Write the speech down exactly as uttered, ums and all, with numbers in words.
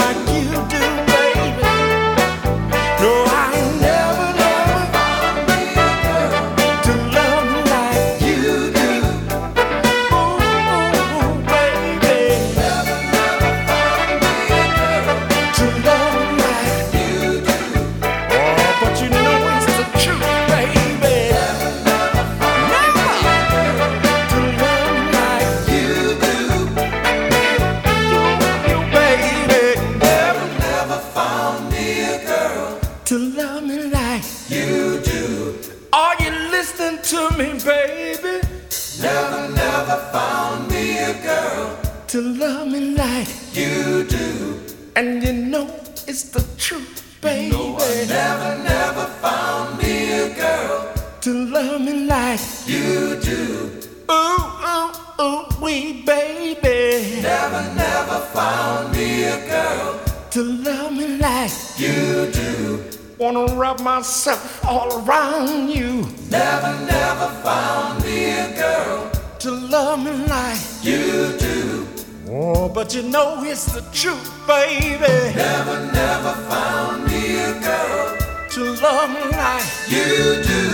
like you do, baby. No, I ain't never, never found me a girl to love me like you do. Ooh, baby, never, never found me a girl to love me like you do. Oh, but you know it's the truth, baby. Never, never found never. me a girl to love me like you do. You, baby, never, never found me a girl to love me like you do. Are you listening to me, baby? Never, never found me a girl to love me like you do. And you know it's the truth, baby. No, I never, never found me a girl to love me like you do. Ooh, ooh, ooh, wee baby. Never, never found me a girl to love me like you do. Wanna wrap myself all around you. Never, never found me a girl to love me like you do. Oh, but you know it's the truth, baby. Never, never found me a girl to love me like you do.